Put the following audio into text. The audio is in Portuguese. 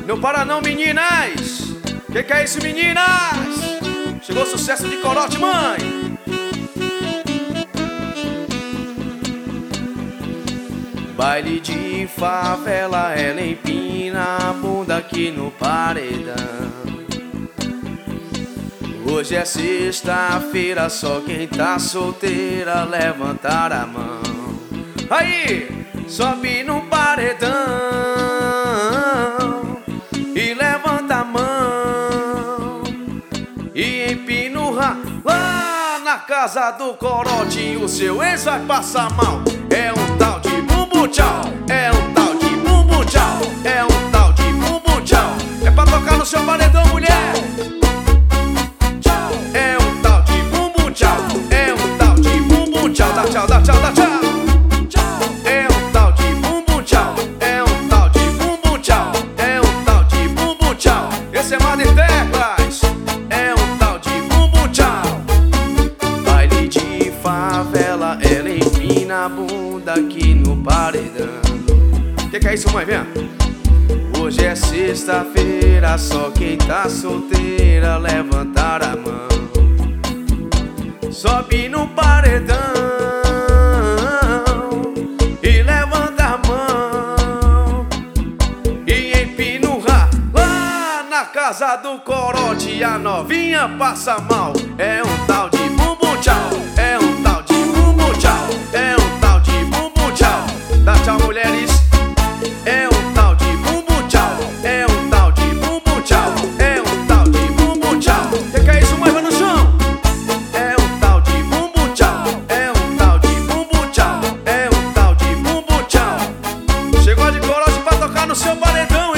Não para não, meninas. Que é isso, meninas? Chegou o sucesso de corote, mãe. Baile de favela, ela empina a bunda aqui no paredão. Hoje é sexta-feira, só quem tá solteira levantar a mão. Aí, sobe no paredão e levanta a mão e empina o lá na casa do corote. O seu ex vai passar mal. É um tal de bumbo tchau, é um tal de bumbo tchau, é um tal de bumbo tchau. É pra tocar no seu paredão, mulher. É um tal de bumbo tchau, é um tal de bumbo tchau. Dá tchau, dá tchau, dá tchau. É um tal de bumbo tchau, é um tal de bumbo tchau, é um tal de bumbo tchau. Esse é Madre Teclas. É um tal de bumbo tchau. Baile de favela, ela empina a bunda aqui no paredão. Que é isso, mãe? Vem. Hoje é sexta-feira, só quem tá solteira levantar a mão. Sobe no paredão e levanta a mão e empina o lá na casa do corote. A novinha passa mal. É um tal de bumbo tchau, é um tal de bumbo tchau, é um tal de bumbo tchau. Dá tchau, mulheres. É um tal de bumbo tchau, é um tal de bumbo tchau, é um tal de bumbo tchau. Que é isso, mãe? Vai no chão. É um tal de bumbo tchau, é um tal de bumbo tchau, é um tal de bumbo tchau. Chegou de corote pra tocar no seu paredão,